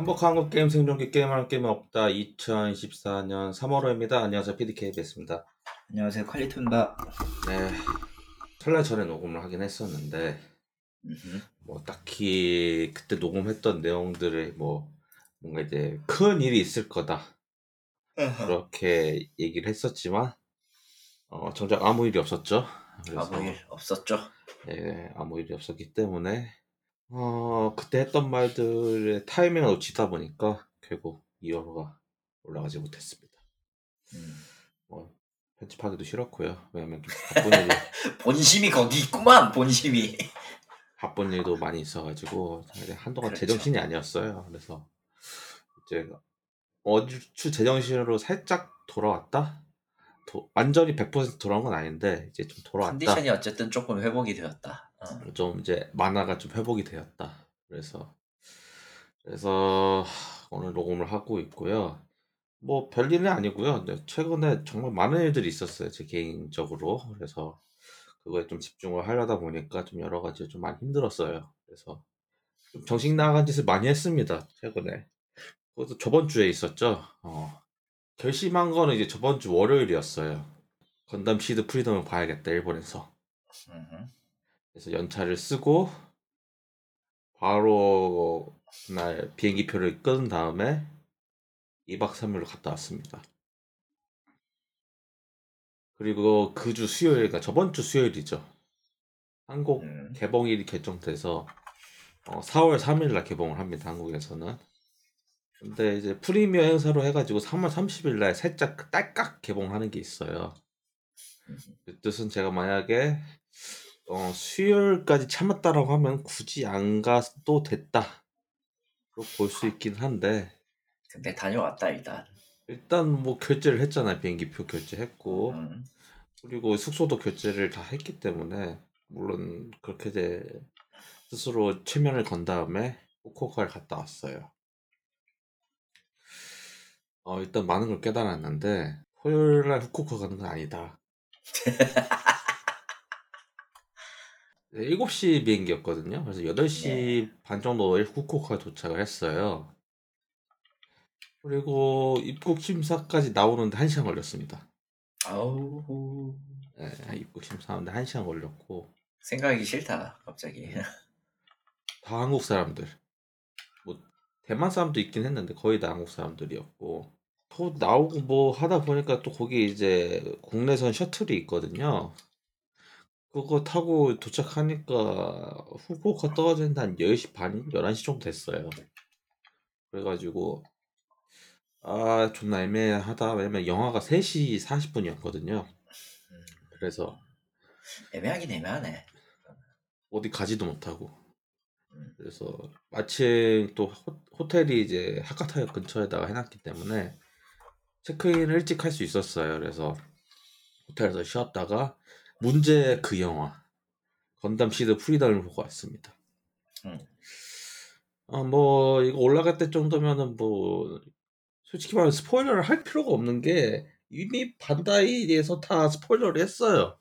행복한 한국 게임 생존기 게임하는 게임은 없다. 2024년 3월호입니다. 안녕하세요. PDKBS입니다. 안녕하세요, 칼리토입니다. 네, 설날 전에 녹음을 하긴 했었는데 뭐 딱히 그때 녹음했던 내용들을 뭔가 이제 큰 일이 있을 거다 그렇게 얘기를 했었지만 정작 아무 일이 없었죠. 그래서 아무 일 없었죠. 아무 일이 없었기 때문에 그때 했던 말들의 타이밍을 놓치다 보니까 결국 2월호가 올라가지 못했습니다. 뭐 편집하기도 싫었고요. 왜냐면 본심이 거기 있구만, 본심이. 바쁜 일도 많이 있어가지고 한동안 그렇죠. 제정신이 아니었어요. 그래서 이제 어주 제정신으로 살짝 돌아왔다. 완전히 100% 돌아온 건 아닌데 이제 좀 돌아왔다. 컨디션이 어쨌든 조금 회복이 되었다. 좀 이제 만화가 좀 회복이 되었다. 그래서 오늘 녹음을 하고 있고요. 뭐 별일은 아니고요. 근데 최근에 정말 많은 일들이 있었어요. 제 개인적으로. 그래서 그거에 좀 집중을 하려다 보니까 좀 여러 가지 좀 많이 힘들었어요. 그래서 좀 정신 나간 짓을 많이 했습니다. 최근에. 그것도 저번 주에 있었죠. 결심한 거는 이제 저번 주 월요일이었어요. 건담 시드 프리덤을 봐야겠다, 일본에서. 그래서 연차를 쓰고 바로 그날 비행기표를 끊은 다음에 2박 3일로 갔다 왔습니다. 그리고 그 주 수요일, 그러니까 저번 주 수요일이죠. 한국 개봉일이 결정돼서 4월 3일 날 개봉을 합니다. 한국에서는. 근데 이제 프리미어 행사로 해가지고 3월 30일 날 살짝 딸깍 개봉하는 게 있어요. 그 뜻은 제가 만약에 수요일까지 참았다라고 하면 굳이 안 가도 됐다. 볼 수 있긴 한데 근데 다녀왔다, 일단. 일단 뭐 결제를 했잖아요. 비행기표 결제했고 그리고 숙소도 결제를 다 했기 때문에 물론 그렇게 이제 스스로 체면을 건 다음에 후쿠오카를 갔다 왔어요. 일단 많은 걸 깨달았는데 토요일 날 후쿠오카 가는 건 아니다. 7시 비행기였거든요. 그래서 8시 반 정도에 후쿠오카에 도착을 했어요. 그리고 입국 심사까지 나오는데 1시간 걸렸습니다. 아우, 입국 심사하는데 1시간 걸렸고 생각하기 싫다, 갑자기. 다 한국 사람들. 뭐 대만 사람도 있긴 했는데 거의 다 한국 사람들이었고 또 나오고 뭐 하다 보니까 또 거기 이제 국내선 셔틀이 있거든요. 그거 타고 도착하니까 후쿠오카 떨어지는데 한 10시 반, 11시 정도 됐어요. 그래가지고 존나 애매하다. 왜냐면 영화가 3시 40분이었거든요. 그래서 애매하긴 애매하네. 어디 가지도 못하고. 그래서 마침 또 호텔이 이제 하카타역 근처에다가 해놨기 때문에 체크인을 일찍 할 수 있었어요. 그래서 호텔에서 쉬었다가 문제 그 영화 건담 시드 프리덤을 보고 왔습니다. 뭐 이거 올라갈 때 정도면은 뭐 솔직히 말해 스포일러를 할 필요가 없는 게 이미 반다이에서 다 스포일러를 했어요.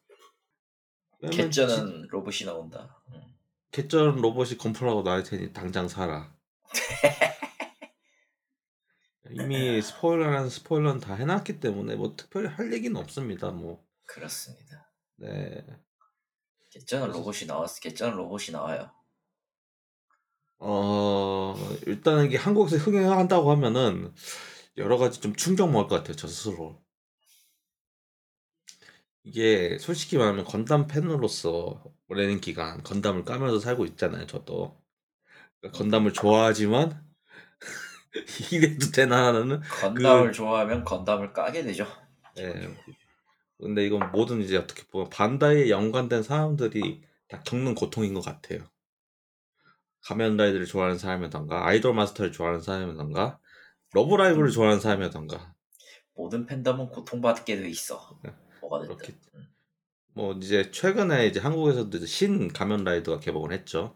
개쩌는 로봇이 나온다. 개쩔 로봇이 건프라고 나올 테니 당장 사라. 이미 스포일러는 다 해놨기 때문에 뭐 특별히 할 얘기는 없습니다. 뭐 그렇습니다. 네. 개쩌는 로봇이 나왔어. 개쩌는 로봇이 나와요. 일단은 이게 한국에서 흥행한다고 하면은 여러 가지 좀 충격 먹을 것 같아요. 저 스스로. 이게 솔직히 말하면 건담 팬으로서 오랜 기간 건담을 까면서 살고 있잖아요. 저도. 그러니까 건담을 좋아하지만 이래도 되나 하는 건담을 좋아하면 건담을 까게 되죠. 예. 근데 이건 모든 이제 어떻게 보면 반다이에 연관된 사람들이 다 겪는 고통인 것 같아요. 가면라이드를 좋아하는 사람이던가 아이돌 마스터를 좋아하는 사람이던가 러브라이브를 좋아하는 사람이던가 모든 팬덤은 고통받게 돼 있어. 뭐가 됐든. 그렇게 뭐 이제 최근에 이제 한국에서도 이제 신 가면라이더가 개봉을 했죠.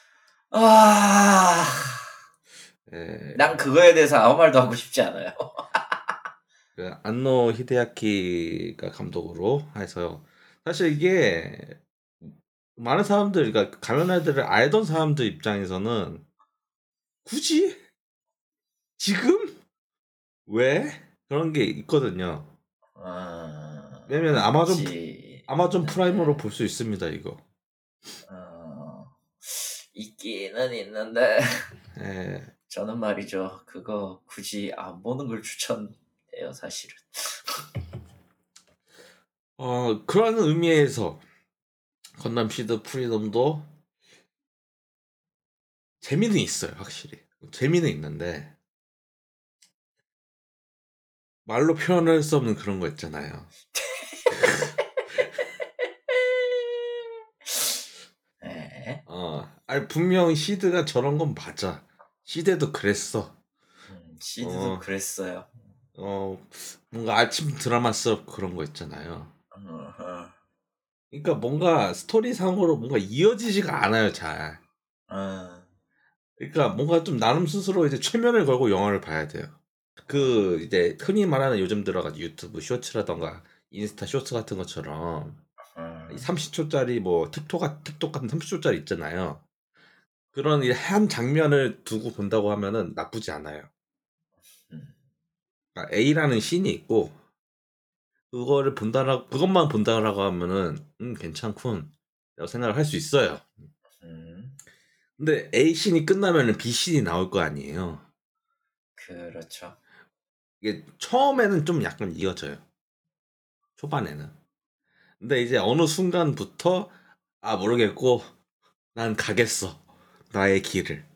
예, 난 그거에 대해서 아무 말도 하고 싶지 않아요. 그 안노 히데야키가 감독으로 해서 사실 이게 많은 사람들 그러니까 가면라이더를 알던 사람들 입장에서는 굳이 지금? 왜? 그런 게 있거든요. 왜냐면 아마존 프라임으로 있는데, 볼 수 있습니다, 이거. 있기는 있는데, 예. 저는 말이죠. 그거 굳이 안 보는 걸 추천해요, 사실은. 그런 의미에서 건담 시드 프리덤도 재미는 있어요, 확실히. 재미는 있는데 말로 표현할 수 없는 그런 거 있잖아요. 네. 아니 분명 시드가 저런 건 맞아. 시드도 그랬어. 시드도 어, 그랬어요. 뭔가 아침 드라마 속 그런 거 있잖아요. 어허. 그러니까 뭔가 스토리상으로 뭔가 이어지지가 않아요, 잘. 어, 그러니까 뭔가 좀 나름 스스로 이제 최면을 걸고 영화를 봐야 돼요. 그 이제 흔히 말하는 요즘 들어가지고 유튜브 쇼츠라던가 인스타 쇼츠 같은 것처럼 음, 30초짜리 뭐 틱톡 같은 30초짜리 있잖아요. 그런 이한 장면을 두고 본다고 하면은 나쁘지 않아요. 음, 그러니까 A라는 씬이 있고 그것만 본다라고 하면은 괜찮군 라고 생각을 할 수 있어요. 음, 근데 A 씬이 끝나면은 B 씬이 나올 거 아니에요. 그렇죠. 이게 처음에는 좀 약간 이어져요. 초반에는. 근데 이제 어느 순간부터 모르겠고 난 가겠어. 나의 길을.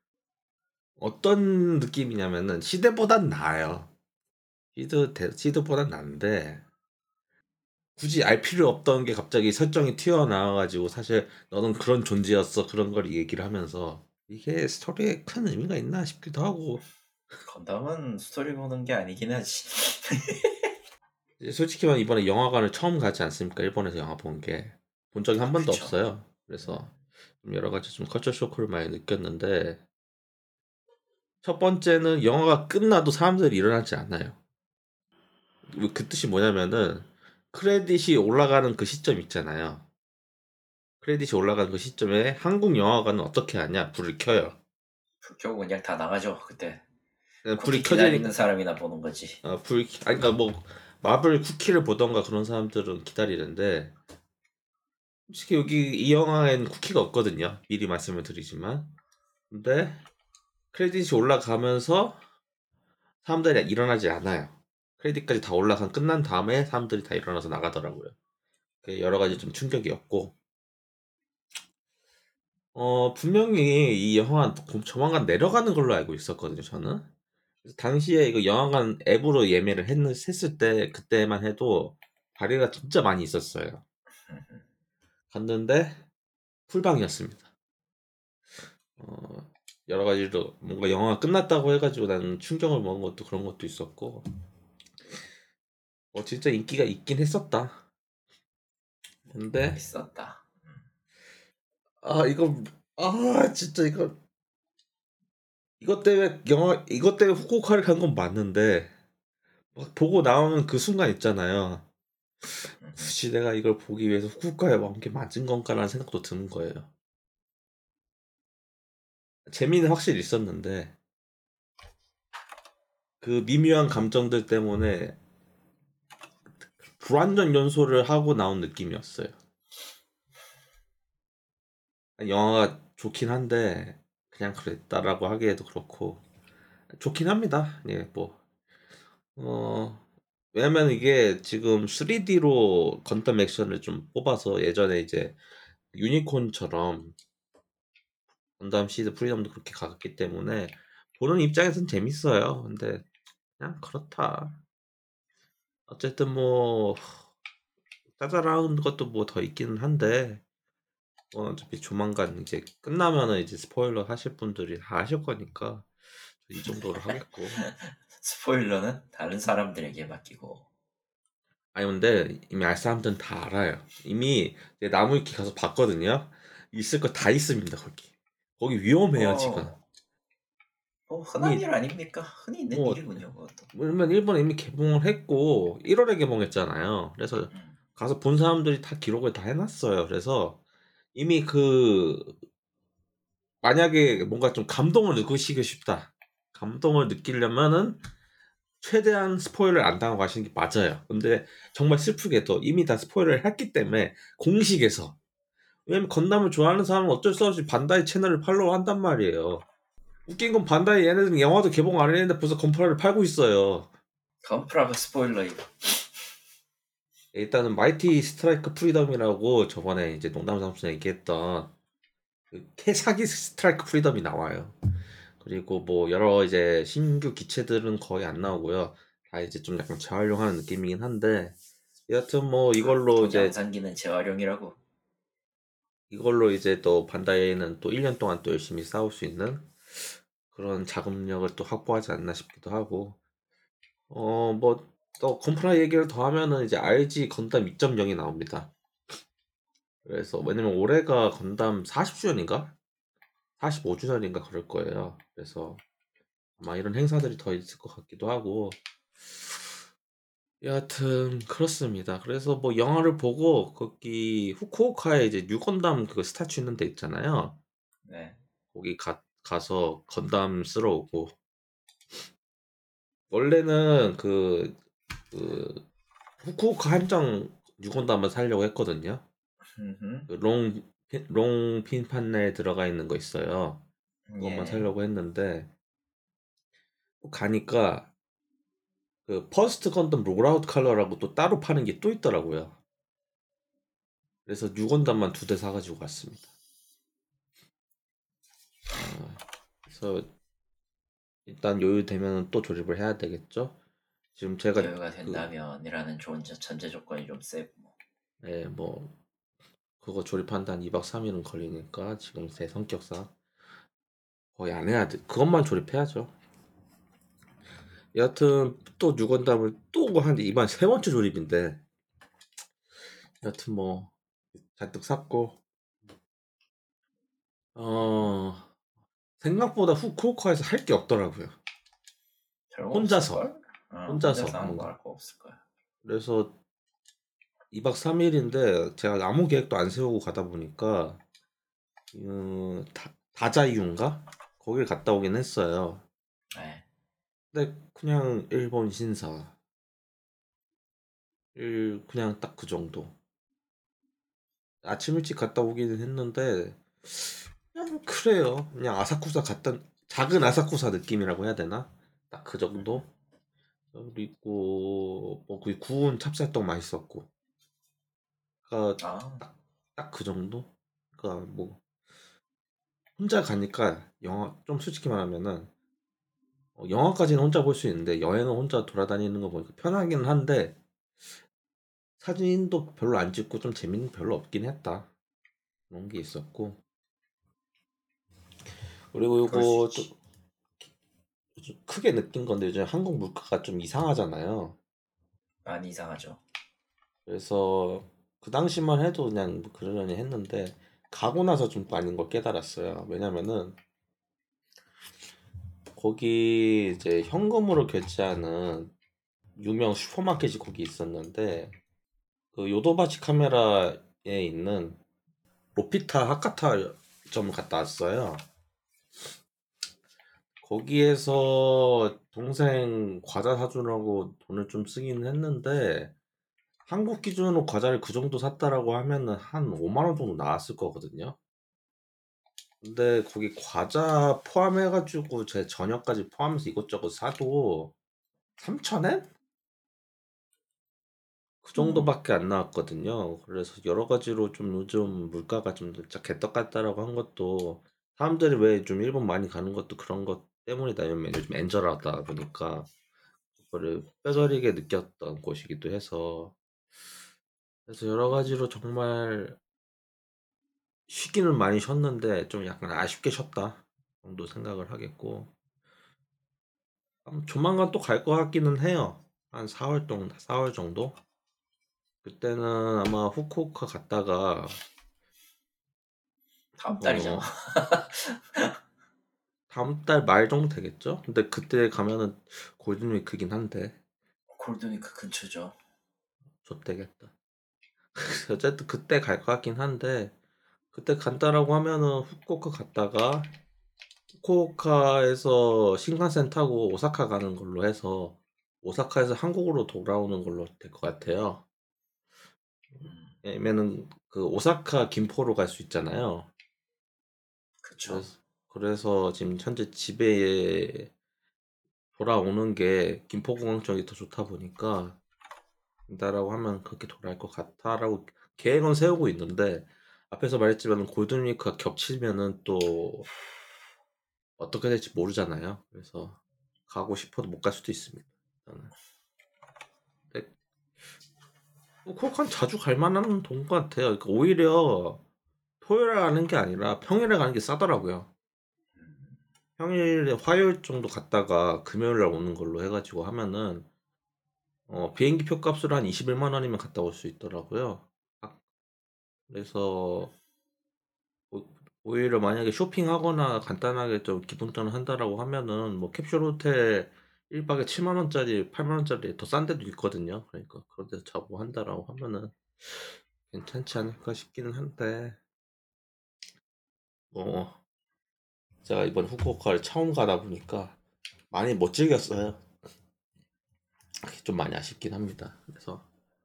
어떤 느낌이냐면은 시대보단 나아요. 시드보단 나은데 굳이 알 필요 없던 게 갑자기 설정이 튀어나와가지고 사실 너는 그런 존재였어 그런 걸 얘기를 하면서 이게 스토리에 큰 의미가 있나 싶기도 하고 건담은 스토리 보는 게 아니긴 하지. 이제 솔직히 말하면 이번에 영화관을 처음 가지 않습니까? 일본에서 영화 본 게. 본 적이 한 번도 그쵸. 없어요. 그래서 좀 여러 가지 좀 커처 쇼크를 많이 느꼈는데 첫 번째는 영화가 끝나도 사람들이 일어나지 않아요. 그 뜻이 뭐냐면은 크레딧이 올라가는 그 시점 있잖아요. 크레딧이 올라가는 그 시점에 한국 영화관은 어떻게 하냐? 불을 켜요. 결국 그냥 다 나가죠. 그때 그냥 불이 쿠키 기다리는 켜지니까 사람이나 보는 거지. 그러니까 뭐 마블 쿠키를 보던가 그런 사람들은 기다리는데 솔직히 여기 이 영화엔 쿠키가 없거든요. 미리 말씀을 드리지만. 근데 크레딧이 올라가면서 사람들이 일어나지 않아요. 크레딧까지 다 올라간 끝난 다음에 사람들이 다 일어나서 나가더라고요. 그 여러 가지 좀 충격이었고 분명히 이 영화가 조만간 내려가는 걸로 알고 있었거든요, 저는. 그래서 당시에 이거 영화관 앱으로 했을 때 그때만 해도 발해가 진짜 많이 있었어요. 갔는데 풀방이었습니다. 어, 여러 가지로 뭔가 영화가 끝났다고 해가지고 나는 충격을 먹은 것도 그런 것도 있었고, 진짜 인기가 있긴 했었다. 근데 있었다. 이거 진짜 이것 때문에 후쿠오카를 간 건 맞는데 막 보고 나오는 그 순간 있잖아요. 굳이 내가 이걸 보기 위해서 후쿠오카에 온 게 맞은 건가라는 생각도 드는 거예요. 재미는 확실히 있었는데 그 미묘한 감정들 때문에 불완전 연소를 하고 나온 느낌이었어요. 영화가 좋긴 한데 그냥 그랬다라고 하기에도 그렇고 좋긴 합니다. 예, 뭐 왜냐면 이게 지금 3D로 건담 액션을 좀 뽑아서 예전에 이제 유니콘처럼 건담 시드 프리덤도 그렇게 가기 때문에 보는 입장에선 재밌어요. 근데 그냥 그렇다. 어쨌든 뭐 짜잘한 것도 뭐 더 있기는 한데 어차피 조만간 이제 끝나면은 이제 스포일러 하실 분들이 다 하실 거니까 이 정도로 하겠고. 스포일러는 다른 사람들에게 맡기고. 아니 근데 이미 알 사람들은 다 알아요. 이미 이제 나무위키 가서 봤거든요. 있을 거 다 있습니다 거기. 거기 위험해요 지금. 어, 흔한 이미 일 아닙니까? 흔히 있는 뭐 일이군요, 그것도. 왜냐면 일본 이미 개봉을 했고 1월에 개봉했잖아요. 그래서 음, 가서 본 사람들이 다 기록을 다 해놨어요. 그래서 이미 만약에 뭔가 좀 감동을 느끼시고 싶다. 감동을 느끼려면은 최대한 스포일러를 안 당하고 하시는 게 맞아요. 근데 정말 슬프게도 이미 다 스포일러를 했기 때문에 공식에서 왜냐면 건담을 좋아하는 사람은 어쩔 수 없이 반다이 채널을 팔로우 한단 말이에요. 웃긴 건 반다이 얘네들은 영화도 개봉 안 했는데 벌써 건프라를 팔고 있어요. 건프라가 스포일러이다. 일단은 마이티 스트라이크 프리덤이라고 저번에 이제 농담 삼순 얘기했던 그 캐사기 스트라이크 프리덤이 나와요. 그리고 뭐 여러 이제 신규 기체들은 거의 안 나오고요. 다 이제 좀 약간 재활용하는 느낌이긴 한데 여하튼 뭐 양산기는 재활용이라고. 이걸로 이제 또 반다이는 또 1년 동안 또 열심히 싸울 수 있는 그런 자금력을 또 확보하지 않나 싶기도 하고 뭐 또 건프라 얘기를 더 하면은 이제 RG 건담 2.0이 나옵니다. 그래서 왜냐면 올해가 건담 40주년인가? 45주년인가 그럴 거예요. 그래서 아마 이런 행사들이 더 있을 것 같기도 하고 여하튼 그렇습니다. 그래서 뭐 영화를 보고 거기 후쿠오카에 이제 뉴건담 그 스타츄 있는 데 있잖아요. 네. 거기 가서 건담 쓸어 오고 원래는 그 후쿠오카 한정 뉴건담을 사려고 했거든요. 흠흠. 그 롱 핀판넬 들어가 있는 거 있어요. 그것만 예. 사려고 했는데 가니까 그 퍼스트 건담 롤아웃 컬러라고 또 따로 파는 게 또 있더라고요. 그래서 뉴건담만 2대 사가지고 갔습니다. 그래서 일단 여유 되면 또 조립을 해야 되겠죠. 지금 제가 여유가 된다면이라는 좋은 전제 조건이 좀 세고. 뭐 그거 조립한다 한 2박 3일은 걸리니까 지금 제 성격상 거의 안 해야 돼. 그것만 조립해야죠. 여하튼 또 뉴건담을 또 하는데 이번 세 번째 조립인데 여하튼 뭐 잔뜩 샀고 어 생각보다 후쿠오카에서 할 게 없더라고요. 별거 혼자서 없을걸? 혼자서 혼자서 하는 거 뭔가 할 거 없을 거야. 그래서 2박 3일인데 제가 아무 계획도 안 세우고 가다 보니까 다자이유인가? 거길 갔다 오긴 했어요. 네. 근데 그냥 일본 신사 그냥 딱 그 정도. 아침 일찍 갔다 오기는 했는데 그냥 그래요. 그냥 아사쿠사 갔다 작은 아사쿠사 느낌이라고 해야 되나? 딱 그 정도. 그리고 뭐 그 구운 찹쌀떡 맛있었고, 그러니까 아, 딱 그 정도. 그러니까 뭐 혼자 가니까 영화 좀 솔직히 말하면은 영화까지는 혼자 볼 수 있는데 여행은 혼자 돌아다니는 거 보니까 편하긴 한데 사진도 별로 안 찍고 좀 재미는 별로 없긴 했다. 그런 게 있었고 그리고 그럴 수 요거 있지. 좀 크게 느낀 건데 요즘 한국 물가가 좀 이상하잖아요. 많이 이상하죠. 그래서 그 당시만 해도 그냥 뭐 그러려니 했는데 가고 나서 좀 아닌 걸 깨달았어요. 왜냐면은 거기 이제 현금으로 결제하는 유명 슈퍼마켓이 거기 있었는데 그 요도바치 카메라에 있는 로피타 하카타 점을 갔다 왔어요. 거기에서 동생 과자 사주라고 돈을 좀 쓰긴 했는데 한국 기준으로 과자를 그 정도 샀다라고 하면은 한 5만 원 정도 나왔을 거거든요. 근데 거기 과자 포함해가지고 제 저녁까지 포함해서 이것저것 사도 3,000엔? 그 음. 정도밖에 안 나왔거든요. 그래서 여러 가지로 좀 요즘 물가가 좀 진짜 개떡 같다라고 한 것도 사람들이 왜 좀 일본 많이 가는 것도 그런 것 때문이다. 왜냐면 요즘 엔저라다 보니까 그거를 뼈저리게 느꼈던 곳이기도 해서 그래서 여러 가지로 정말 쉬기는 많이 쉬었는데 좀 약간 아쉽게 쉬었다 정도 생각을 하겠고 조만간 또 갈 것 같기는 해요. 한 4월 정도? 그때는 아마 후쿠오카 갔다가 다음 달이잖아. 어 다음 달 말 정도 되겠죠? 근데 그때 가면은 골든위크긴 한데 골든위크 근처죠. 좋대겠다. 어쨌든 그때 갈 것 같긴 한데 그때 간다라고 하면은 후쿠오카 갔다가 후쿠오카에서 신칸센 타고 오사카 가는 걸로 해서 오사카에서 한국으로 돌아오는 걸로 될 것 같아요. 음, 왜냐면은 그 오사카 김포로 갈 수 있잖아요. 그쵸. 그래서 지금 현재 집에 돌아오는 게 김포공항 쪽이 더 좋다 보니까 된다라고 하면 그렇게 돌아갈 것 같아라고 계획은 세우고 있는데 앞에서 말했지만 골든위크가 겹치면은 또 어떻게 될지 모르잖아요. 그래서 가고 싶어도 못 갈 수도 있습니다. 저는. 근데 후쿠오카는 자주 갈 만한 동것 같아요. 그러니까 오히려 토요일에 가는 게 아니라 평일에 가는 게 싸더라고요. 음, 평일에 화요일 정도 갔다가 금요일 날 오는 걸로 해가지고 하면은 비행기 표 값으로 한 21만 원이면 갔다 올 수 있더라고요. 아, 그래서 오- 오히려 만약에 쇼핑하거나 간단하게 좀 기분 전환한다라고 하면은 뭐 캡슐 호텔 1박에 7만 원짜리, 8만 원짜리 더 싼 데도 있거든요. 그러니까 그런 데서 자고 한다라고 하면은 괜찮지 않을까 싶기는 한데 뭐 제가 이번 후쿠오카를 처음 가다 보니까 많이 못 즐겼어요. 그게 좀 많이 아쉽긴 합니다. 그래서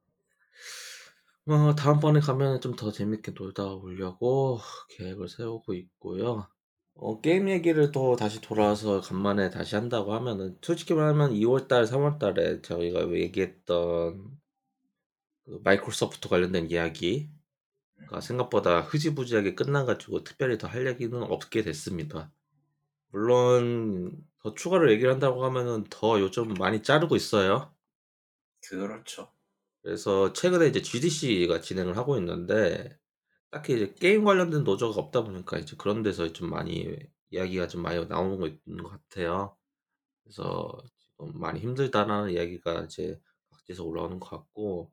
다음번에 가면 좀 더 재밌게 놀다 오려고 계획을 세우고 있고요. 게임 얘기를 또 다시 돌아와서 간만에 다시 한다고 하면은 솔직히 말하면 2월달, 3월달에 저희가 얘기했던 그 마이크로소프트 관련된 이야기가 생각보다 흐지부지하게 끝나가지고 특별히 더 할 얘기는 없게 됐습니다. 물론 더 추가로 얘기를 한다고 하면은 더 요즘 많이 자르고 있어요. 그렇죠. 그래서 최근에 이제 GDC가 진행을 하고 있는데 딱히 이제 게임 관련된 노조가 없다 보니까 이제 그런 데서 좀 많이 이야기가 좀 많이 나오는 거 있는 것 같아요. 그래서 지금 많이 힘들다라는 이야기가 이제 각지에서 올라오는 것 같고,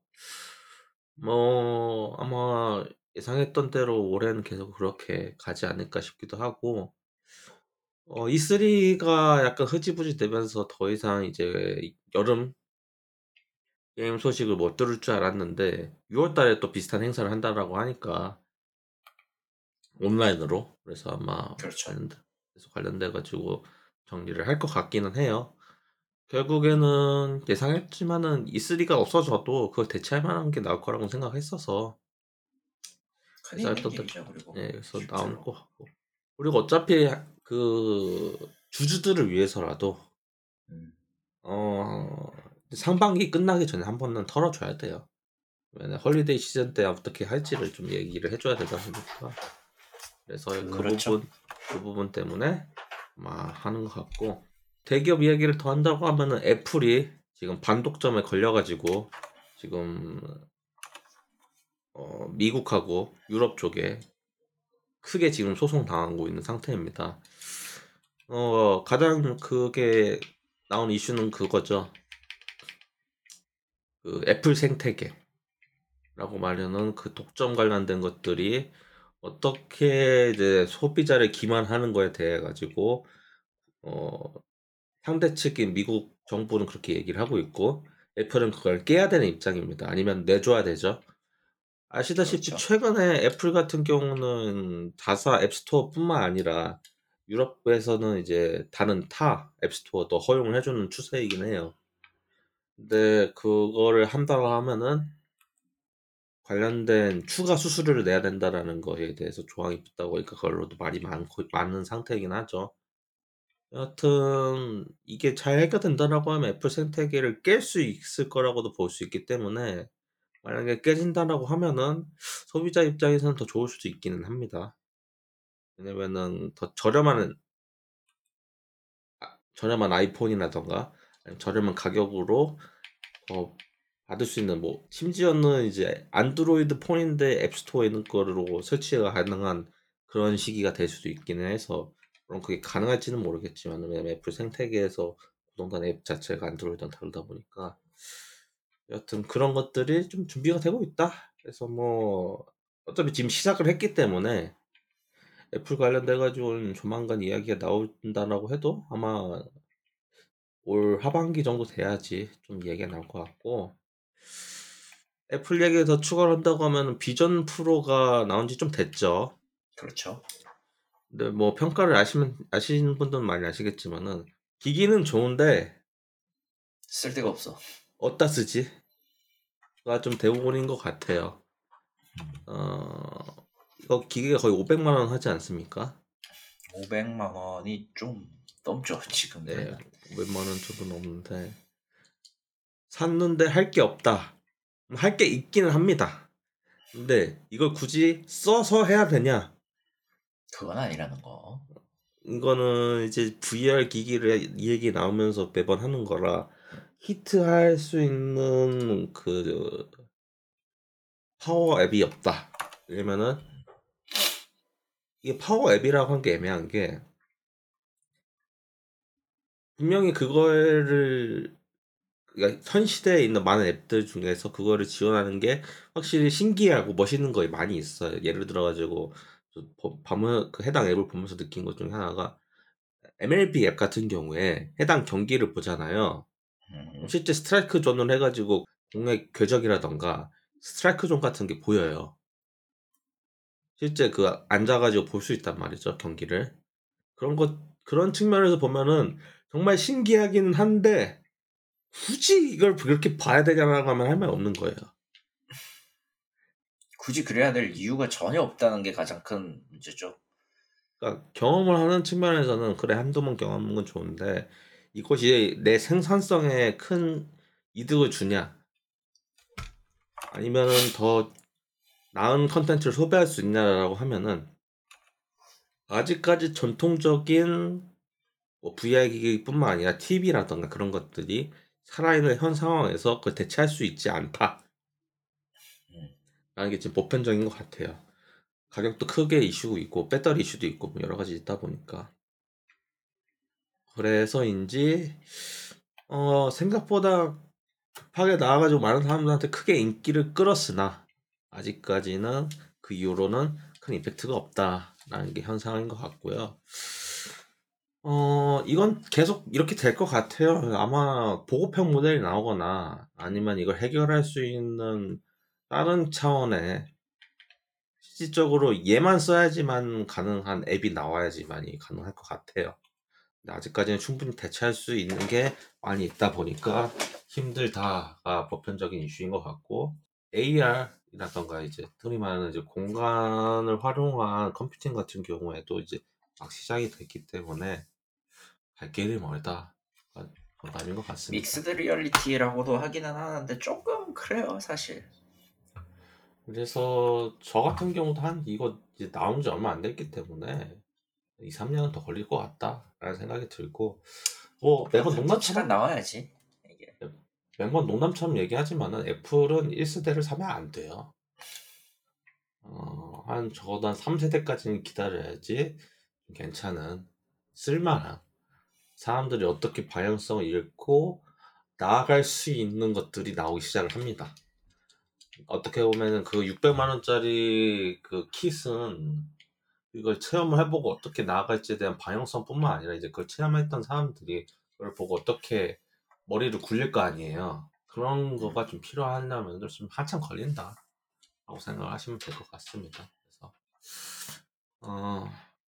뭐, 아마 예상했던 대로 올해는 계속 그렇게 가지 않을까 싶기도 하고, E3가 약간 흐지부지 되면서 더 이상 이제 여름 게임 소식을 못 들을 줄 알았는데, 6월 달에 또 비슷한 행사를 한다라고 하니까, 온라인으로. 그래서 아마 그렇죠. 관련돼 가지고 정리를 할 것 같기는 해요. 결국에는 예상했지만은 E3가 없어져도 그걸 대체할 만한 게 나올 거라고 생각했어서 큰 있는 예상했던 대로 일이죠. 그리고 그래서 나올 실제로. 것 같고 그리고 어차피 그 주주들을 위해서라도 음, 어 상반기 끝나기 전에 한 번은 털어줘야 돼요. 왜냐면 헐리데이 시즌 때 어떻게 할지를 좀 얘기를 해줘야 되다 보니까 그래서 그렇죠. 그 부분 때문에 아마 하는 것 같고 대기업 이야기를 더 한다고 하면은 애플이 지금 반독점에 걸려가지고 지금 미국하고 유럽 쪽에 크게 지금 소송 당하고 있는 상태입니다. 가장 크게 나온 이슈는 그거죠. 그 애플 생태계라고 말하는 그 독점 관련된 것들이 어떻게 이제 소비자를 기만하는 거에 대해 가지고 어 상대 측인 미국 정부는 그렇게 얘기를 하고 있고 애플은 그걸 깨야 되는 입장입니다. 아니면 내줘야 되죠. 아시다시피 그렇죠. 최근에 애플 같은 경우는 자사 앱스토어뿐만 아니라 유럽에서는 이제 다른 타 앱스토어도 허용을 해주는 추세이긴 해요. 근데 그거를 한다고 하면은 관련된 추가 수수료를 내야 된다라는 거에 대해서 조항이 붙다고 하니까 그걸로도 말이 많은 상태이긴 하죠. 여하튼 이게 잘 해결된다라고 하면 애플 생태계를 깰 수 있을 거라고도 볼 수 있기 때문에 만약에 깨진다라고 하면은 소비자 입장에서는 더 좋을 수도 있기는 합니다. 왜냐면은 더 저렴한 아이폰이라던가 아니면 저렴한 가격으로 더 받을 수 있는 뭐 심지어는 이제 안드로이드 폰인데 앱스토어에 있는 거로 설치가 가능한 그런 시기가 될 수도 있기는 해서 그럼 그게 가능할지는 모르겠지만 왜냐면 애플 생태계에서 구동단 앱 자체가 안드로이드랑 다르다 보니까 여튼 그런 것들이 좀 준비가 되고 있다. 그래서 뭐 어차피 지금 시작을 했기 때문에 애플 관련돼 가지고는 조만간 이야기가 나온다라고 해도 아마 올 하반기 정도 돼야지 좀 얘기가 나올 것 같고 애플 얘기를 더 추가를 한다고 하면 비전 프로가 나온 지 좀 됐죠. 그렇죠. 근데 뭐 평가를 아시는 분들은 많이 아시겠지만은 기기는 좋은데 쓸데가 어, 없어. 어디다 쓰지?가 좀 대부분인 것 같아요. 이거 기계가 거의 500만 원 하지 않습니까? 500만 원이 좀 넘죠, 지금 네, 되면. 500만 원 정도 넘는데 샀는데 할 게 없다. 할 게 있기는 합니다. 근데 이걸 굳이 써서 해야 되냐? 그건 아니라는 거. 이거는 이제 VR 기기를 이 얘기 나오면서 매번 하는 거라 히트할 수 있는 그 파워 앱이 없다. 왜냐면은 이게 파워 앱이라고 한 게 애매한 게 분명히 그거를 그러니까 현 시대에 있는 많은 앱들 중에서 그거를 지원하는 게 확실히 신기하고 멋있는 거에 많이 있어요. 예를 들어 가지고 그 해당 앱을 보면서 느낀 것 중에 하나가 MLB 앱 같은 경우에 해당 경기를 보잖아요. 음, 실제 스트라이크 존을 해가지고 공의 궤적이라던가 스트라이크 존 같은 게 보여요. 실제 그 앉아가지고 볼 수 있단 말이죠, 경기를. 그런 측면에서 보면은 정말 신기하기는 한데 굳이 이걸 그렇게 봐야 되냐라고 하면 할 말 없는 거예요. 굳이 그래야 될 이유가 전혀 없다는 게 가장 큰 문제죠. 그러니까 경험을 하는 측면에서는 그래 한두 번 경험한 건 좋은데 이것이 내 생산성에 큰 이득을 주냐 아니면은 더 나은 컨텐츠를 소비할 수 있냐라고 하면은 아직까지 전통적인 뭐 VR 기기뿐만 아니라 TV라던가 그런 것들이 살아있는 현 상황에서 그걸 대체할 수 있지 않다라는 음, 게 지금 보편적인 것 같아요. 가격도 크게 이슈고 있고 배터리 이슈도 있고 뭐 여러 가지 있다 보니까 그래서인지 생각보다 급하게 나와가지고 많은 사람들한테 크게 인기를 끌었으나 아직까지는 그 이후로는 큰 임팩트가 없다라는 게 현상인 것 같고요. 이건 계속 이렇게 될 것 같아요. 아마 보급형 모델이 나오거나 아니면 이걸 해결할 수 있는 다른 차원의 실질적으로 얘만 써야지만 가능한 앱이 나와야지만이 가능할 것 같아요. 근데 아직까지는 충분히 대체할 수 있는 게 많이 있다 보니까 힘들다가 보편적인 이슈인 것 같고 AR이라던가 이제 흔히 말하는 이제 공간을 활용한 컴퓨팅 같은 경우에도 이제 막 시작이 됐기 때문에 갈 길이 멀다. 정답인 것 같습니다. 믹스드 리얼리티라고도 하기는 하는데 조금 그래요, 사실. 그래서 저 같은 경우도 한 이거 이제 나온 지 얼마 안 됐기 때문에 2, 3년은 더 걸릴 것 같다라는 생각이 들고 뭐 매번 한참 시간 농담처럼 나와야지. 이게. 매번 농담처럼 얘기하지만은 애플은 1세대를 사면 안 돼요. 한 적어도 한 3세대까지는 기다려야지 괜찮은 쓸만한 사람들이 어떻게 방향성을 잃고 나아갈 수 있는 것들이 나오기 시작을 합니다. 어떻게 보면은 그 600만 원짜리 그 킷은 이걸 체험을 해보고 어떻게 나아갈지에 대한 방향성뿐만 아니라 이제 그걸 체험했던 사람들이 그걸 보고 어떻게 머리를 굴릴 거 아니에요. 그런 음, 거가 좀 필요하려면 좀 한참 걸린다라고 생각을 하시면 될 것 같습니다. 그래서 어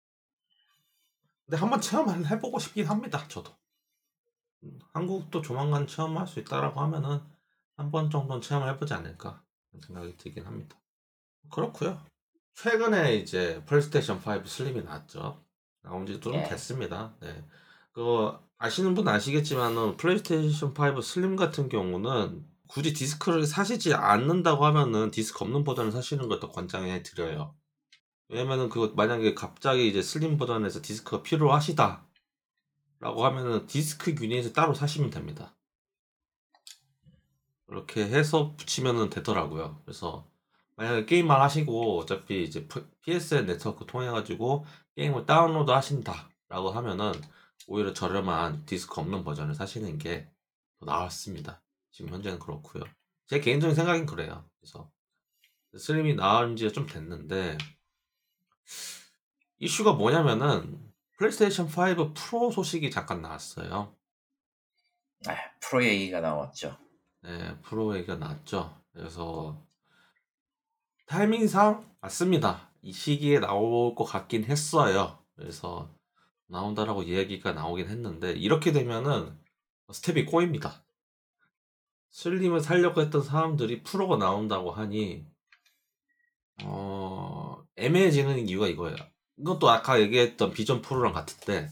근데 한번 체험을 해보고 싶긴 합니다. 저도 한국도 조만간 체험할 수 있다라고 하면은 한 번 정도는 체험을 해보지 않을까 생각이 들긴 합니다. 그렇고요. 최근에 이제 플레이스테이션 5 슬림이 나왔죠. 나온 지 좀 예. 됐습니다. 네. 그 아시는 분 아시겠지만은 플레이스테이션 5 슬림 같은 경우는 굳이 디스크를 사시지 않는다고 하면은 디스크 없는 버전을 사시는 걸 더 권장해 드려요. 왜냐면은 그 만약에 갑자기 이제 슬림 버전에서 디스크가 필요하시다라고 하면은 디스크 유닛을 따로 사시면 됩니다. 그렇게 해서 붙이면은 되더라고요. 그래서 만약에 게임만 하시고 어차피 이제 PSN 네트워크 통해 가지고 게임을 다운로드 하신다라고 하면은 오히려 저렴한 디스크 없는 버전을 사시는 게 더 나았습니다. 지금 현재는 그렇고요. 제 개인적인 생각은 그래요. 그래서 슬림이 나온 지가 좀 됐는데 이슈가 뭐냐면은 플레이스테이션 5 프로 소식이 잠깐 나왔어요. 아, 프로 얘기가 나왔죠. 네, 프로 얘기가 나왔죠. 그래서 타이밍상 맞습니다. 이 시기에 나올 것 같긴 했어요. 그래서 나온다라고 이야기가 나오긴 했는데 이렇게 되면은 스텝이 꼬입니다. 슬림을 살려고 했던 사람들이 프로가 나온다고 하니 애매해지는 이유가 이거예요. 이것도 아까 얘기했던 비전 프로랑 같은데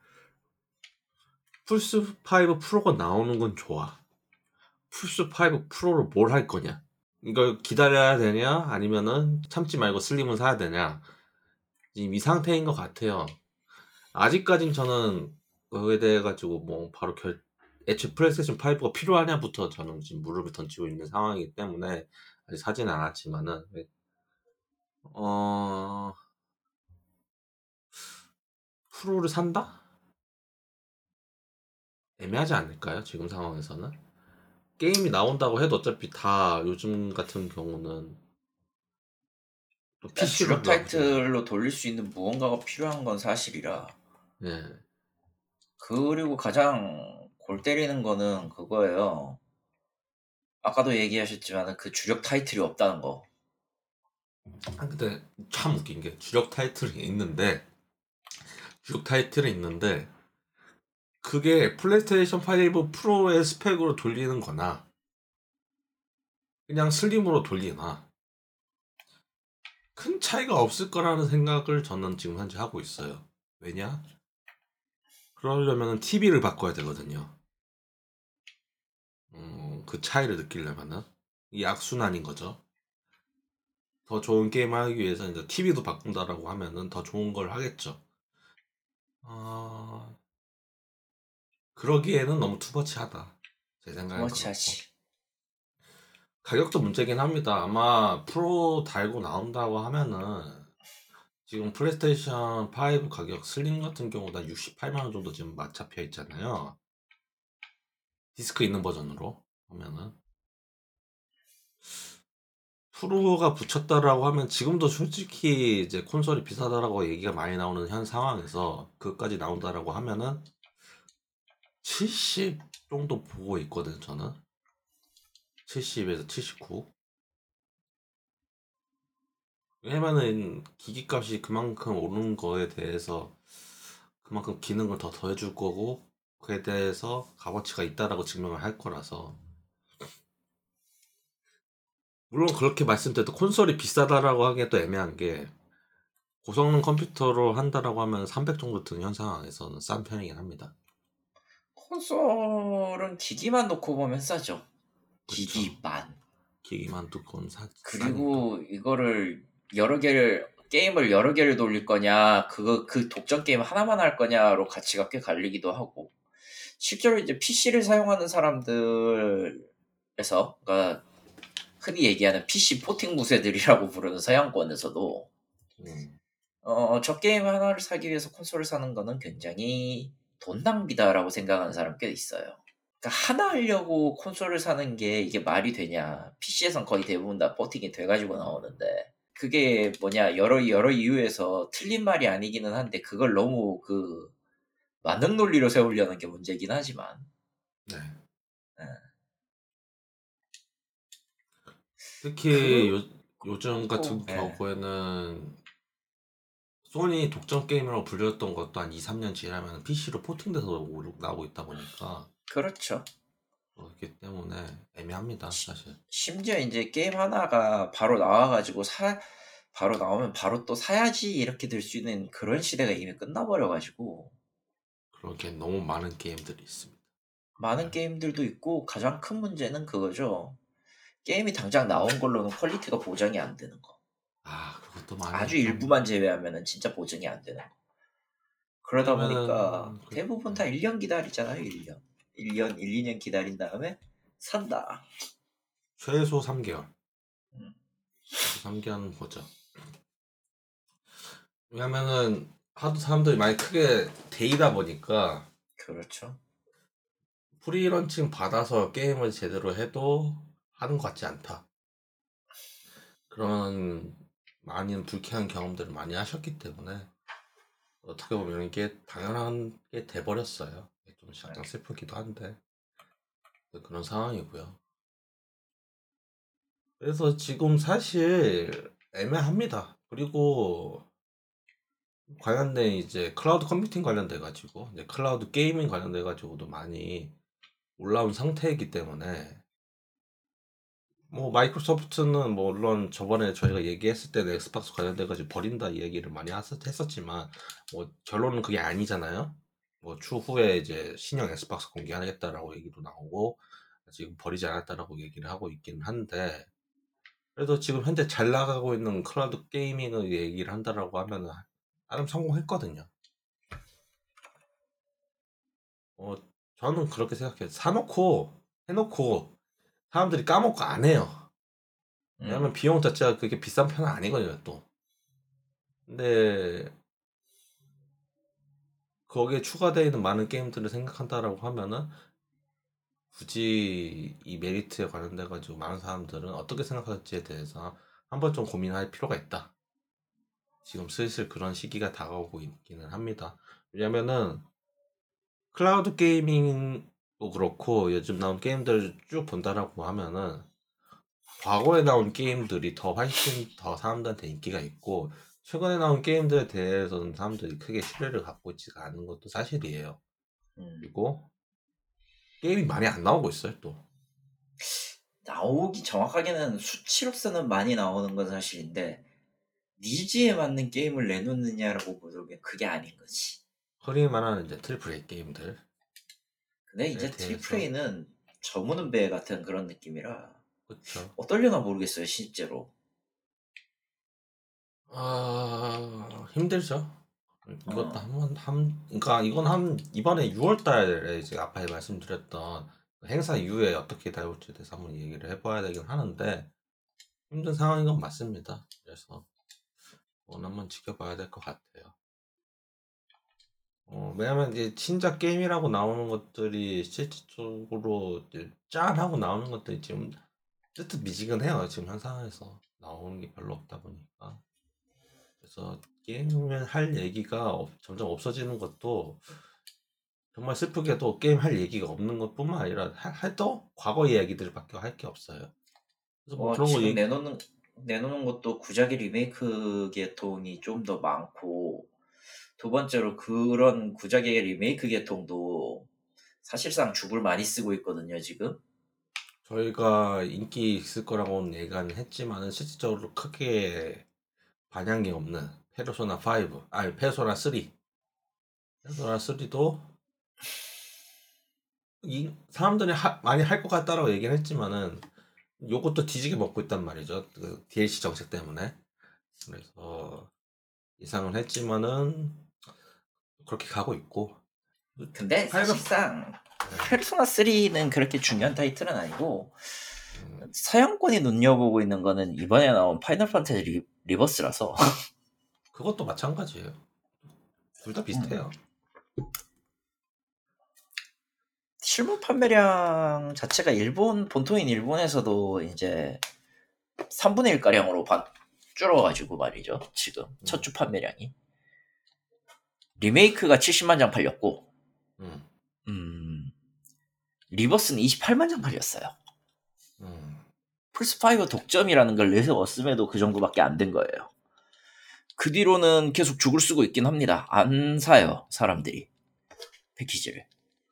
플스5 프로가 나오는 건 좋아. 플스5 프로로 뭘 할 거냐? 이걸 기다려야 되냐? 아니면은 참지 말고 슬림을 사야 되냐? 지금 이 상태인 것 같아요. 아직까진 저는 그거에 대해 가지고 뭐 바로 애초에 플레이스테이션 5가 필요하냐부터 저는 지금 무릎을 던지고 있는 상황이기 때문에 아직 사지는 않았지만은 어 프로를 산다? 애매하지 않을까요? 지금 상황에서는 게임이 나온다고 해도 어차피 다 요즘 같은 경우는 또 일단 PC로 주력 나오잖아요. 타이틀로 돌릴 수 있는 무언가가 필요한 건 사실이라. 네, 그리고 가장 골 때리는 거는 그거예요. 아까도 얘기하셨지만 그 주력 타이틀이 없다는 거. 근데 참 웃긴 게 주력 타이틀이 있는데 그게 플레이스테이션 5 프로의 스펙으로 돌리는 거나 그냥 슬림으로 돌리나 큰 차이가 없을 거라는 생각을 저는 지금 현재 하고 있어요. 왜냐? 그러려면 TV를 바꿔야 되거든요. 그 차이를 느끼려면은 이 악순환인 거죠. 더 좋은 게임을 하기 위해서 이제 TV도 바꾼다라고 하면은 더 좋은 걸 하겠죠. 어, 그러기에는 너무 투머치하다. 제 생각엔 그렇고. 투머치하지. 가격도 문제긴 합니다. 아마 프로 달고 나온다고 하면은 지금 플레이스테이션 5 가격 슬림 같은 경우 다 68만 원 정도 지금 맞잡혀 있잖아요. 디스크 있는 버전으로 하면은 프로가 붙였다라고 하면 지금도 솔직히 이제 콘솔이 비싸다라고 얘기가 많이 나오는 현 상황에서 그것까지 나온다라고 하면은 70 정도 보고 있거든 저는. 70에서 79. 왜냐면은 기기값이 그만큼 오른 거에 대해서 그만큼 기능을 더 더해줄 거고 그에 대해서 값어치가 있다라고 증명을 할 거라서 물론 그렇게 말씀드려도 콘솔이 비싸다라고 하기엔 또 애매한 게 고성능 컴퓨터로 한다라고 하면 300 정도 드는 현 상황에서는 싼 편이긴 합니다. 콘솔은 기기만 놓고 보면 싸죠. 그쵸. 기기만. 기기만 두고는 싸니까. 그리고 이거를 여러 개를 게임을 여러 개를 돌릴 거냐, 그 독점 게임 하나만 할 거냐로 가치가 꽤 갈리기도 하고. 실제로 이제 PC를 사용하는 사람들에서, 그러니까 흔히 얘기하는 PC 포팅 무새들이라고 부르는 서양권에서도 음, 저 게임 하나를 사기 위해서 콘솔을 사는 거는 굉장히 돈 낭비다라고 생각하는 사람 꽤 있어요. 그러니까 하나 하려고 콘솔을 사는 게 이게 말이 되냐? PC에선 거의 대부분 다 포팅이 돼가지고 나오는데 그게 뭐냐? 여러 이유에서 틀린 말이 아니기는 한데 그걸 너무 그 만능 논리로 세우려는 게 문제긴 하지만 네. 예. 특히 그 요즘 고 같은 예. 경우에는 소니 독점 게임이라고 불렸던 것도 한 2, 3년 지나면 PC로 포팅돼서 나오고 있다 보니까 그렇죠. 그렇기 때문에 애매합니다, 시- 사실. 심지어 이제 게임 하나가 바로 나와가지고 바로 나오면 바로 또 사야지 이렇게 될 수 있는 그런 시대가 이미 끝나버려가지고 그렇게 너무 많은 게임들이 있습니다. 많은 네. 게임들도 있고 가장 큰 문제는 그거죠. 게임이 당장 나온 걸로는 퀄리티가 보장이 안 되는 거. 그것도 많이 아주 있죠. 일부만 제외하면은 진짜 보장이 안 되는 거. 그러다 보니까 왜냐면은 대부분 다 1년 기다리잖아요, 1년. 1년, 1, 2년 기다린 다음에 산다. 최소 3개월. 음, 최소 3개월은 보죠. 왜냐면은 하도 사람들이 많이 크게 데이다 보니까 그렇죠. 프리런칭 받아서 게임을 제대로 해도 하는 것 같지 않다. 그런 많은 불쾌한 경험들을 많이 하셨기 때문에 어떻게 보면 이게 당연한 게 돼버렸어요. 좀 네. 약간 슬프기도 한데 그런 상황이고요. 그래서 지금 사실 애매합니다. 그리고 관련된 이제 클라우드 컴퓨팅 관련돼 가지고 이제 클라우드 게이밍 관련돼 가지고도 많이 올라온 상태이기 때문에 뭐 마이크로소프트는 뭐 물론 저번에 저희가 얘기했을 때는 엑스박스 관련돼 가지고 버린다 이 얘기를 많이 했었지만 뭐 결론은 그게 아니잖아요. 뭐 추후에 이제 신형 엑스박스 공개하겠다라고 얘기도 나오고 지금 버리지 않았다라고 얘기를 하고 있기는 한데 그래도 지금 현재 잘 나가고 있는 클라우드 게이밍을 얘기를 한다라고 하면은 나름 성공했거든요. 어 저는 그렇게 생각해요. 사놓고 해놓고 사람들이 까먹고 안 해요. 왜냐면 음, 비용 자체가 그렇게 비싼 편은 아니거든요, 또. 근데 거기에 추가되어 있는 많은 게임들을 생각한다라고 하면은 굳이 이 메리트에 관련돼 가지고 많은 사람들은 어떻게 생각할지에 대해서 한번 좀 고민할 필요가 있다. 지금 슬슬 그런 시기가 다가오고 있기는 합니다. 왜냐면은 클라우드 게이밍도 그렇고 요즘 나온 게임들 쭉 본다라고 하면은 과거에 나온 게임들이 더 훨씬 더 사람들한테 인기가 있고 최근에 나온 게임들에 대해서는 사람들이 크게 신뢰를 갖고 있지가 않은 것도 사실이에요. 음. 그리고 게임이 많이 안 나오고 있어요 또. 나오기 정확하게는 수치로서는 많이 나오는 건 사실인데 니즈에 맞는 게임을 내놓느냐라고 보면 그게 아닌 거지. 흔히 말하는 이제 트리플 A 게임들에 근데 이제 트리플 대해서 A는 저무는 배 같은 그런 느낌이라 그쵸. 어떨려나 모르겠어요, 실제로. 힘들죠. 이것도 어, 그러니까 이건 한 이번에 6월 달에 이제 앞에 말씀드렸던 그 행사 이후에 어떻게 다룰지에 대해서 한번 얘기를 해봐야 되긴 하는데 힘든 상황인 건 맞습니다. 그래서 그건 한번 지켜봐야 될 것 같아요. 왜냐면 이제 진짜 게임이라고 나오는 것들이 실질적으로 이제 짠 하고 나오는 것들이 지금 뜨뜻미지근해요. 지금 현 상황에서 나오는 게 별로 없다 보니까. 그래서 게임을 할 얘기가 점점 없어지는 것도 정말 슬프게도 게임 할 얘기가 없는 것뿐만 아니라 해도 과거 이야기들밖에 할 게 없어요. 그래서 뭐 그런 거 지금 내놓는 것도 구작의 리메이크 계통이 좀 더 많고, 두 번째로 그런 구작의 리메이크 계통도 사실상 죽을 많이 쓰고 있거든요, 지금. 저희가 인기 있을 거라고는 예상은 했지만은 실질적으로 크게 반향이 없는 페르소나 5, 아니 페르소나 3, 페르소나 3도 사람들이 많이 할 것 같다라고 얘기를 했지만은 요것도 뒤지게 먹고 있단 말이죠. 그 DLC 정책 때문에. 그래서 예상을 했지만은 그렇게 가고 있고 근데 파이널 사실상 네. 페르소나 3는 그렇게 중요한 타이틀은 아니고, 음, 서양권이 눈여보고 있는 거는 이번에 나온 파이널 판타지 리버스라서. 그것도 마찬가지예요. 둘 다 음, 비슷해요. 실물 판매량 자체가 일본 본토인 일본에서도 이제 3분의 1 가량으로 줄어가지고 말이죠. 지금 첫 음, 주 판매량이 리메이크가 70만 장 팔렸고, 음, 음, 리버스는 28만 장 팔렸어요. 음. 플스5 독점이라는 걸 내세웠음에도 그 정도밖에 안 된 거예요. 그 뒤로는 계속 죽을 쓰고 있긴 합니다. 안 사요, 사람들이 패키지를.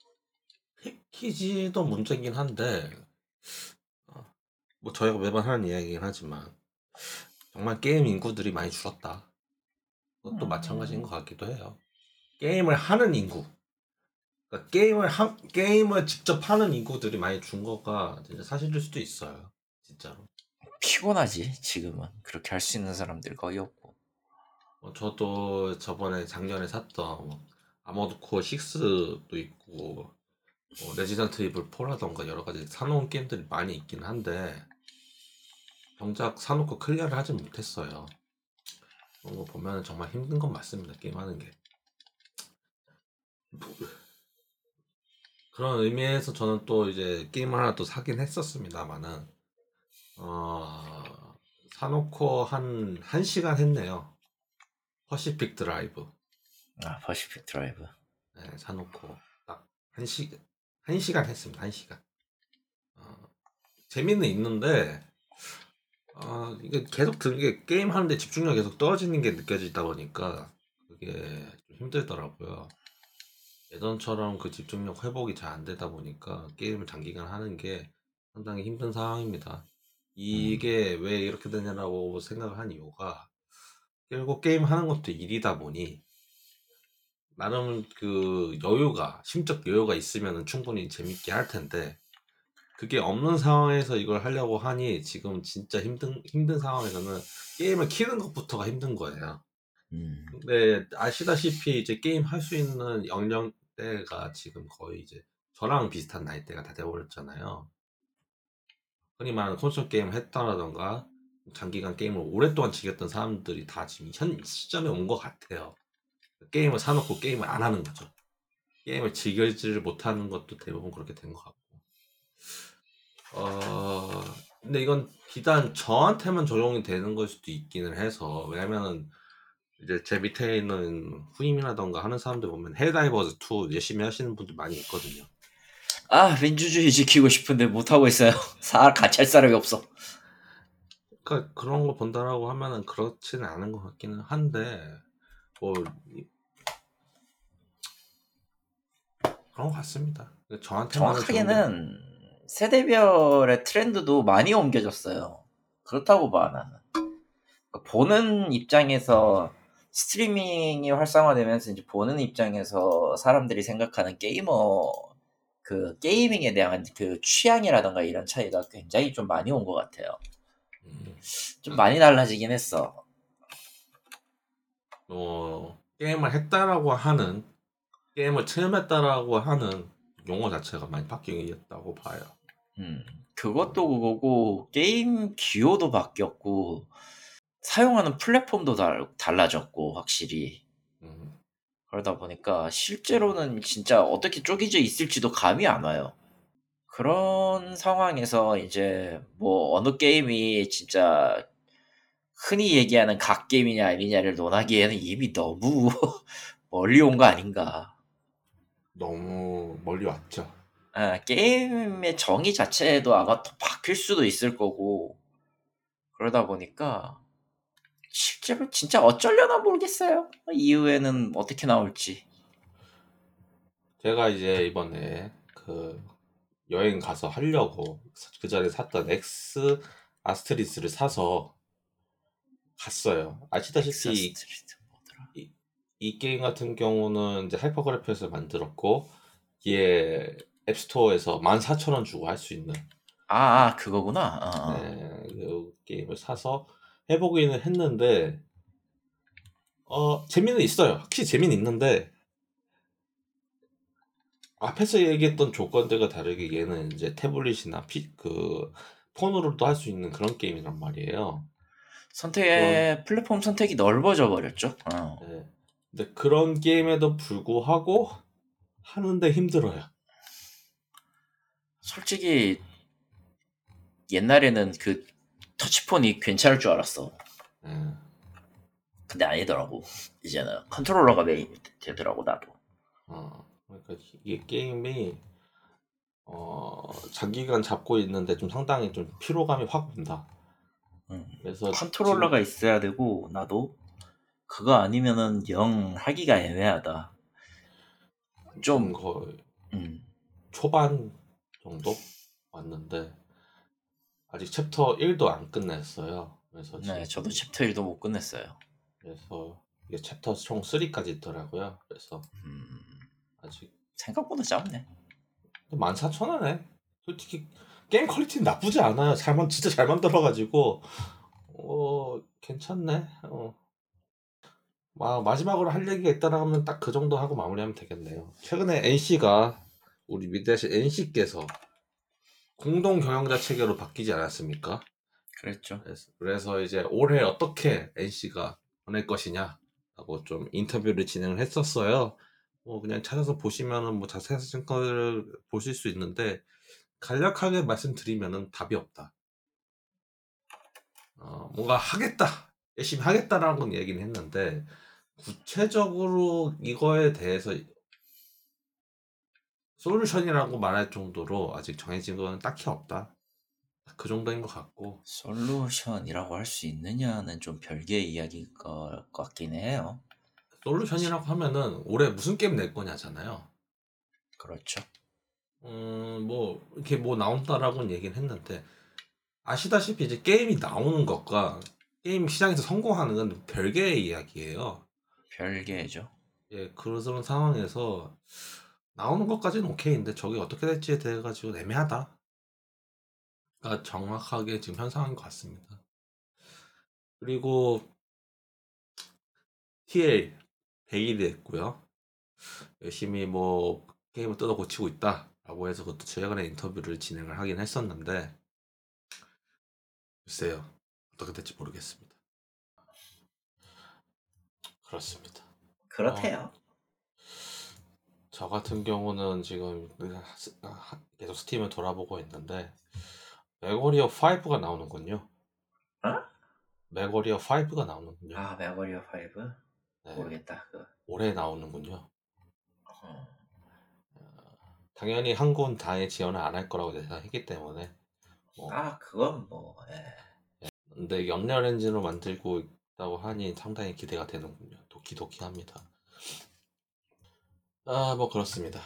패키지도 문제긴 한데 어, 뭐 저희가 매번 하는 이야기긴 하지만 정말 게임 인구들이 많이 줄었다. 그것도 마찬가지인 음, 것 같기도 해요. 게임을 하는 인구, 그러니까 게임을 직접 하는 인구들이 많이 준 거가 진짜 사실일 수도 있어요. 진짜로. 피곤하지, 지금은. 그렇게 할 수 있는 사람들 거의 없고. 저도 저번에 작년에 샀던 뭐 아머드 코어 6도 있고 레지던트 이블 4라던가 여러 가지 사놓은 게임들이 많이 있긴 한데 정작 사놓고 클리어를 하지 못했어요. 그런 거 보면 정말 힘든 건 맞습니다. 게임하는 게. 그런 의미에서 저는 또 이제 게임을 하나 또 사긴 했었습니다만은 사놓고 한 1시간 했네요. 퍼시픽 드라이브. 퍼시픽 드라이브. 네, 사놓고 딱 1시간 했습니다. 1시간. 어, 재미는 있는데 이게 계속 드는 게 게임 하는데 집중력 계속 떨어지는 게 느껴지다 보니까 그게 좀 힘들더라고요. 예전처럼 그 집중력 회복이 잘 안 되다 보니까 게임을 장기간 하는 게 상당히 힘든 상황입니다. 음. 이게 왜 이렇게 되냐라고 생각을 한 이유가 결국 게임 하는 것도 일이다 보니 나름 그 여유가 심적 여유가 있으면 충분히 재밌게 할 텐데 그게 없는 상황에서 이걸 하려고 하니 지금 진짜 힘든 상황에서는 게임을 키는 것부터가 힘든 거예요. 음. 근데 아시다시피 이제 게임 할 수 있는 연령대가 지금 거의 이제 저랑 비슷한 나이대가 다 돼버렸잖아요. 흔히 말하는 콘솔 게임을 했다라던가 장기간 게임을 오랫동안 즐겼던 사람들이 다 지금 현 시점에 온 것 같아요. 게임을 사놓고 게임을 안 하는 거죠. 게임을 즐기지를 못하는 것도 대부분 그렇게 된 것 같고. 어, 근데 이건 비단 저한테만 적용이 되는 걸 수도 있기는 해서, 왜냐면은 이제 제 밑에 있는 후임이라던가 하는 사람들 보면 헬다이버즈 2 열심히 하시는 분들 많이 있거든요. 아, 민주주의 지키고 싶은데 못하고 있어요. 같이 할 사람이 없어. 그러니까 그런 거 본다라고 하면은 그렇지는 않은 것 같기는 한데, 뭐, 그런 것 같습니다. 저한테만은 적용된, 정확하게는 세대별의 트렌드도 많이 옮겨졌어요. 그렇다고 봐, 나는. 그러니까 보는 입장에서 스트리밍이 활성화되면서 이제 보는 입장에서 사람들이 생각하는 그 게이밍에 대한 그 취향이라던가 이런 차이가 굉장히 좀 많이 온 것 같아요. 음, 좀 많이 달라지긴 했어. 게임을 했다라고 하는, 게임을 체험했다라고 하는 용어 자체가 많이 바뀌었다고 봐요. 음, 음, 그것도 그거고 게임 기호도 바뀌었고 사용하는 플랫폼도 달라졌고 확실히 음. 그러다 보니까 실제로는 진짜 어떻게 쪼개져 있을지도 감이 안 와요. 그런 상황에서 이제 뭐 어느 게임이 진짜 흔히 얘기하는 갓게임이냐 아니냐를 논하기에는 이미 너무 멀리 온 거 아닌가. 너무 멀리 왔죠. 게임의 정의 자체도 아마 더 바뀔 수도 있을 거고 그러다 보니까 실제로 진짜 어쩌려나 모르겠어요. 이후에는 어떻게 나올지. 제가 이제 이번에 그 여행 가서 하려고 그 자리에 샀던 엑스 아스트리스를 사서 갔어요. 엑사 아시다시피 스트리트 뭐더라? 이, 이 게임 같은 경우는 이제 하이퍼그래프에서 만들었고 이게 앱스토어에서 14,000원 주고 할 수 있는 그거구나. 그 게임을 사서 해보기는 했는데 재미는 있어요. 확실히 재미는 있는데 앞에서 얘기했던 조건들과 다르게 얘는 이제 태블릿이나 그 폰으로도 할 수 있는 그런 게임이란 말이에요. 그런 플랫폼 선택이 넓어져 버렸죠. 예. 근데 그런 게임에도 불구하고 하는데 힘들어요. 솔직히 옛날에는 그 터치폰이 괜찮을 줄 알았어. 예. 근데 아니더라고. 이제는 컨트롤러가 메인이 되더라고 나도. 그러니까 이게 게임이 장기간 잡고 있는데 좀 상당히 좀 피로감이 확 온다. 음. 그래서 지금 컨트롤러가 있어야 되고 나도 그거 아니면은 영 하기가 애매하다. 지금 좀 거의 음. 초반 정도 왔는데 아직 챕터 1도 안 끝냈어요. 그래서 네, 저도 지금 챕터 1도 못 끝냈어요. 그래서 이게 챕터 총 3까지 있더라고요. 그래서 음. 아직 생각보다 짧네. 14,000원에 솔직히 게임 퀄리티는 나쁘지 않아요. 진짜 잘 만들어가지고 괜찮네. 마지막으로 할 얘기가 있다라 하면 딱 그 정도 하고 마무리하면 되겠네요. 최근에 NC가 우리 미대하신 NC께서 공동 경영자 체계로 바뀌지 않았습니까? 그랬죠. 그래서 이제 올해 어떻게 NC가 보낼 것이냐라고 좀 인터뷰를 진행을 했었어요. 그냥 찾아서 보시면은 뭐 자세한 거를 보실 수 있는데 간략하게 말씀드리면은 답이 없다. 뭔가 하겠다, 열심히 하겠다라는 건 얘기는 했는데 구체적으로 이거에 대해서 솔루션이라고 말할 정도로 아직 정해진 건 딱히 없다. 그 정도인 것 같고 솔루션이라고 할 수 있느냐는 좀 별개의 이야기일 것 같긴 해요. 솔루션이라고 하면은 올해 무슨 게임 낼 거냐잖아요. 그렇죠. 뭐 이렇게 뭐 나온다라고는 얘기는 했는데 아시다시피 이제 게임이 나오는 것과 게임 시장에서 성공하는 건 별개의 이야기예요. 별개죠. 예, 그런 상황에서 나오는 것까지는 오케이인데 저게 어떻게 될지에 대해 가지고 애매하다가 정확하게 지금 현 상황인 것 같습니다. 그리고 TL 100일이 됐고요. 열심히 뭐 게임을 뜯어 고치고 있다라고 해서 그것도 최근에 인터뷰를 진행을 하긴 했었는데 글쎄요 어떻게 될지 모르겠습니다. 그렇습니다. 그렇대요. 저 같은 경우는 지금 계속 스팀을 돌아보고 있는데 맥워리어 5가 나오는군요. 어? 맥워리어 5가 나오는군요. 아, 메모리어 5? 네, 모르겠다. 그거. 올해 나오는군요. 어. 당연히 한군 다에 지원을 안 할 거라고 예상했기 때문에 뭐 아, 그건 뭐, 예. 근데 연렬 엔진으로 만들고 있다고 하니 상당히 기대가 되는군요. 도키도키합니다. 뭐 그렇습니다.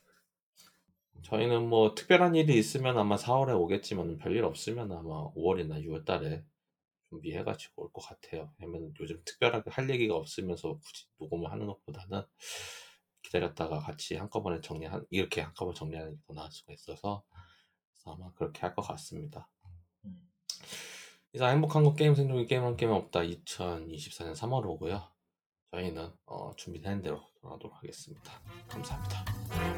저희는 뭐 특별한 일이 있으면 아마 4월에 오겠지만 별일 없으면 아마 5월이나 6월 달에 준비해가지고 올 것 같아요. 왜냐면 요즘 특별하게 할 얘기가 없으면서 굳이 녹음을 하는 것보다는 기다렸다가 같이 한꺼번에 이렇게 한꺼번에 정리하는 게 더 나을 수가 있어서 그래서 아마 그렇게 할 것 같습니다. 음. 이상 행복한 거 게임 생존기 게임 한 게임 없다 2024년 3월 오고요. 저희는 준비된 대로 돌아오도록 하겠습니다. 감사합니다.